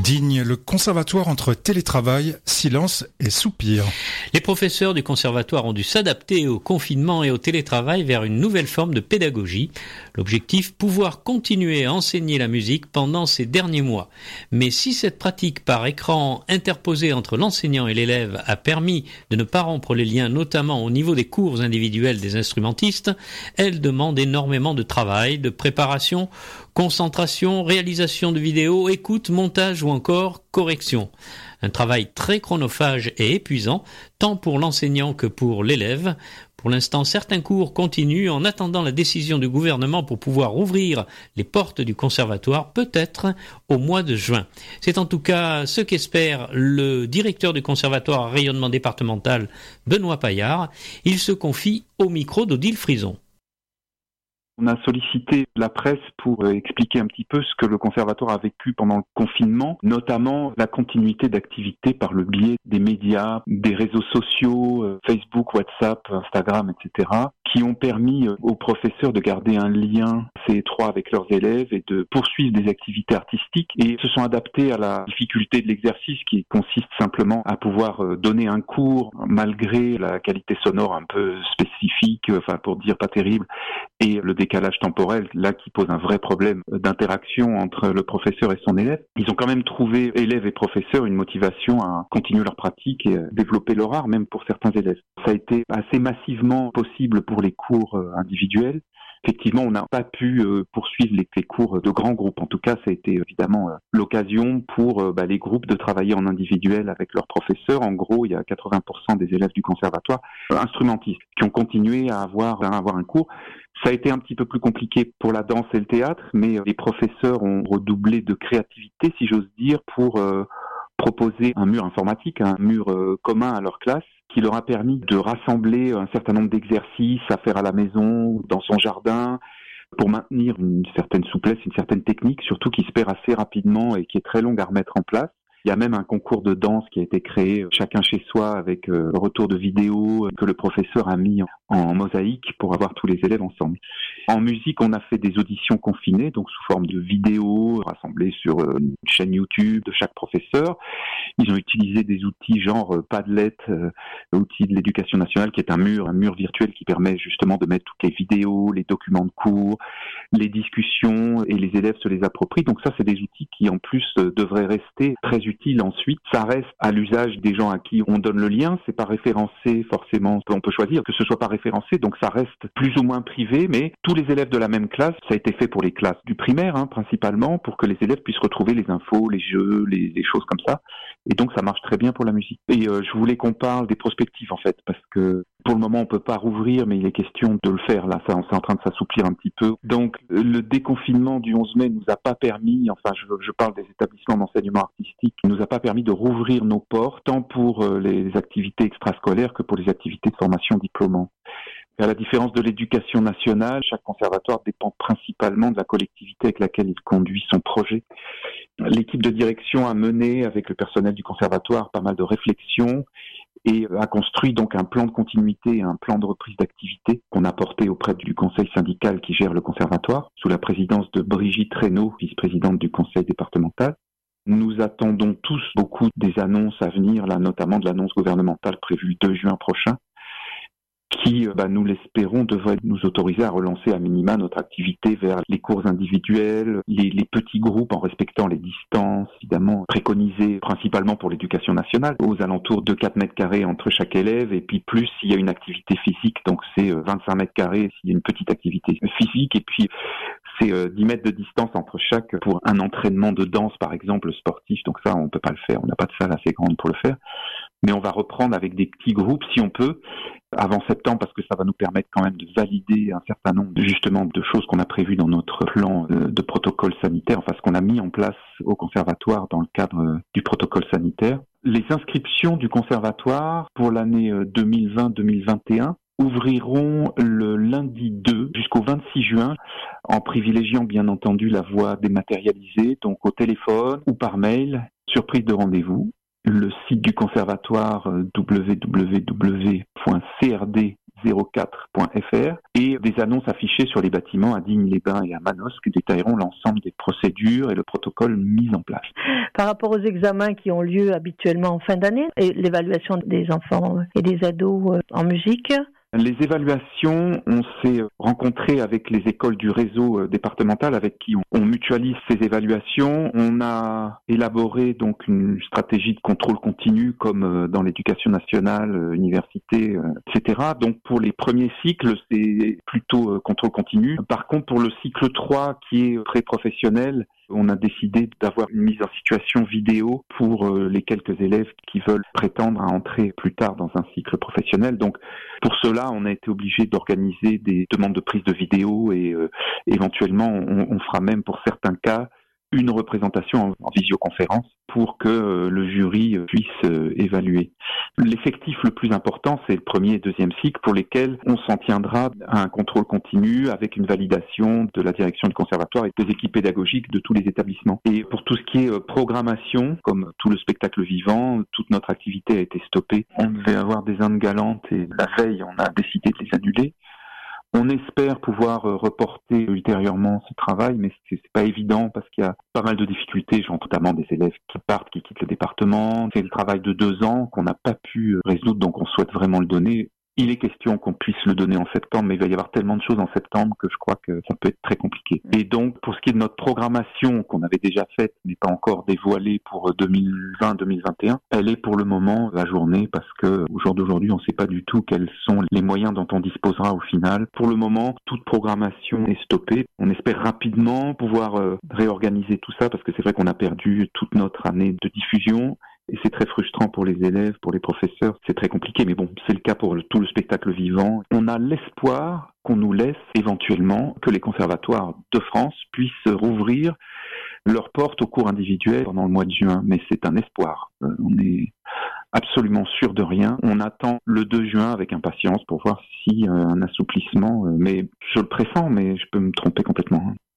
Digne, le conservatoire entre télétravail, silence et soupir. Les professeurs du conservatoire ont dû s'adapter au confinement et au télétravail vers une nouvelle forme de pédagogie. L'objectif, pouvoir continuer à enseigner la musique pendant ces derniers mois. Mais si cette pratique par écran interposé entre l'enseignant et l'élève a permis de ne pas rompre les liens, notamment au niveau des cours individuels des instrumentistes, elle demande énormément de travail, de préparation, concentration, réalisation de vidéos, écoute, montage ou encore correction. Un travail très chronophage et épuisant, tant pour l'enseignant que pour l'élève. Pour l'instant, certains cours continuent en attendant la décision du gouvernement pour pouvoir ouvrir les portes du conservatoire, peut-être au mois de juin. C'est en tout cas ce qu'espère le directeur du conservatoire à rayonnement départemental, Benoît Paillard. Il se confie au micro d'Odile Frison. On a sollicité la presse pour expliquer un petit peu ce que le conservatoire a vécu pendant le confinement, notamment la continuité d'activités par le biais des médias, des réseaux sociaux, Facebook, WhatsApp, Instagram, etc., qui ont permis aux professeurs de garder un lien assez étroit avec leurs élèves et de poursuivre des activités artistiques et se sont adaptés à la difficulté de l'exercice qui consiste simplement à pouvoir donner un cours malgré la qualité sonore un peu spécifique, enfin pour dire pas terrible, et le décalage temporel, là, qui pose un vrai problème d'interaction entre le professeur et son élève. Ils ont quand même trouvé, élèves et professeurs, une motivation à continuer leur pratique et développer leur art, même pour certains élèves. Ça a été assez massivement possible pour les cours individuels. Effectivement, on n'a pas pu poursuivre les cours de grands groupes. En tout cas, ça a été évidemment l'occasion pour les groupes de travailler en individuel avec leurs professeurs. En gros, il y a 80% des élèves du conservatoire instrumentistes qui ont continué à avoir un cours. Ça a été un petit peu plus compliqué pour la danse et le théâtre, mais les professeurs ont redoublé de créativité, si j'ose dire, pour proposer un mur informatique, un mur commun à leur classe, qui leur a permis de rassembler un certain nombre d'exercices à faire à la maison ou dans son jardin, pour maintenir une certaine souplesse, une certaine technique, surtout qui se perd assez rapidement et qui est très longue à remettre en place. Il y a même un concours de danse qui a été créé chacun chez soi avec retour de vidéos que le professeur a mis en mosaïque pour avoir tous les élèves ensemble. En musique, on a fait des auditions confinées, donc sous forme de vidéos rassemblées sur une chaîne YouTube de chaque professeur. Ils ont utilisé des outils genre Padlet, outil de l'éducation nationale, qui est un mur virtuel qui permet justement de mettre toutes les vidéos, les documents de cours, les discussions, et les élèves se les approprient. Donc ça, c'est des outils qui en plus devraient rester très utile ensuite. Ça reste à l'usage des gens à qui on donne le lien, c'est pas référencé forcément, on peut choisir que ce soit pas référencé, donc ça reste plus ou moins privé, mais tous les élèves de la même classe, ça a été fait pour les classes du primaire principalement, pour que les élèves puissent retrouver les infos, les jeux, les choses comme ça, et donc ça marche très bien pour la musique. Et je voulais qu'on parle des prospectives en fait, parce que pour le moment on peut pas rouvrir, mais il est question de le faire là, ça c'est en train de s'assouplir un petit peu. Donc le déconfinement du 11 mai nous a pas permis, enfin je parle des établissements d'enseignement artistique, nous a pas permis de rouvrir nos portes, tant pour les activités extrascolaires que pour les activités de formation diplômante. À la différence de l'éducation nationale, chaque conservatoire dépend principalement de la collectivité avec laquelle il conduit son projet. L'équipe de direction a mené avec le personnel du conservatoire pas mal de réflexions et a construit donc un plan de continuité, un plan de reprise d'activité qu'on a porté auprès du conseil syndical qui gère le conservatoire, sous la présidence de Brigitte Reynaud, vice-présidente du conseil départemental. Nous attendons tous beaucoup des annonces à venir, là, notamment de l'annonce gouvernementale prévue le 2 juin prochain, qui, nous l'espérons, devrait nous autoriser à relancer à minima notre activité vers les cours individuels, les petits groupes en respectant les distances, évidemment, préconisées principalement pour l'éducation nationale, aux alentours de 4 mètres carrés entre chaque élève, et puis plus s'il y a une activité physique, donc c'est 25 mètres carrés s'il y a une petite activité physique, et puis c'est 10 mètres de distance entre chaque pour un entraînement de danse, par exemple, sportif, donc ça, on peut pas le faire, on n'a pas de salle assez grande pour le faire. Mais on va reprendre avec des petits groupes, si on peut, avant septembre, parce que ça va nous permettre quand même de valider un certain nombre justement de choses qu'on a prévues dans notre plan de protocole sanitaire, enfin ce qu'on a mis en place au conservatoire dans le cadre du protocole sanitaire. Les inscriptions du conservatoire pour l'année 2020-2021 ouvriront le lundi 2 jusqu'au 26 juin en privilégiant bien entendu la voie dématérialisée, donc au téléphone ou par mail, surprise de rendez-vous. Le site du conservatoire www.crd 04.fr et des annonces affichées sur les bâtiments à Digne-les-Bains et à Manosque qui détailleront l'ensemble des procédures et le protocole mis en place. Par rapport aux examens qui ont lieu habituellement en fin d'année et l'évaluation des enfants et des ados en musique, les évaluations, on s'est rencontré avec les écoles du réseau départemental avec qui on mutualise ces évaluations. On a élaboré donc une stratégie de contrôle continu comme dans l'éducation nationale, université, etc. Donc pour les premiers cycles, c'est plutôt contrôle continu. Par contre, pour le cycle 3 qui est pré-professionnel, on a décidé d'avoir une mise en situation vidéo pour les quelques élèves qui veulent prétendre à entrer plus tard dans un cycle professionnel. Donc, pour cela, on a été obligé d'organiser des demandes de prise de vidéo et éventuellement, on fera même pour certains cas une représentation en visioconférence pour que le jury puisse évaluer. L'effectif le plus important, c'est le premier et deuxième cycle pour lesquels on s'en tiendra à un contrôle continu avec une validation de la direction du conservatoire et des équipes pédagogiques de tous les établissements. Et pour tout ce qui est programmation, comme tout le spectacle vivant, toute notre activité a été stoppée. On devait avoir des Indes galantes et la veille, on a décidé de les annuler. On espère pouvoir reporter ultérieurement ce travail, mais c'est pas évident parce qu'il y a pas mal de difficultés, notamment des élèves qui partent, qui quittent le département. C'est le travail de 2 ans qu'on n'a pas pu résoudre, donc on souhaite vraiment le donner. Il est question qu'on puisse le donner en septembre, mais il va y avoir tellement de choses en septembre que je crois que ça peut être très compliqué. Et donc, pour ce qui est de notre programmation qu'on avait déjà faite, mais pas encore dévoilée pour 2020-2021, elle est pour le moment ajournée parce que au jour d'aujourd'hui, on ne sait pas du tout quels sont les moyens dont on disposera au final. Pour le moment, toute programmation est stoppée. On espère rapidement pouvoir réorganiser tout ça parce que c'est vrai qu'on a perdu toute notre année de diffusion. Et c'est très frustrant pour les élèves, pour les professeurs, c'est très compliqué, mais bon, c'est le cas pour tout le spectacle vivant. On a l'espoir qu'on nous laisse éventuellement que les conservatoires de France puissent rouvrir leurs portes aux cours individuels pendant le mois de juin, mais c'est un espoir. On est absolument sûr de rien. On attend le 2 juin avec impatience pour voir si un assouplissement, mais je le pressens, mais je peux me tromper complètement.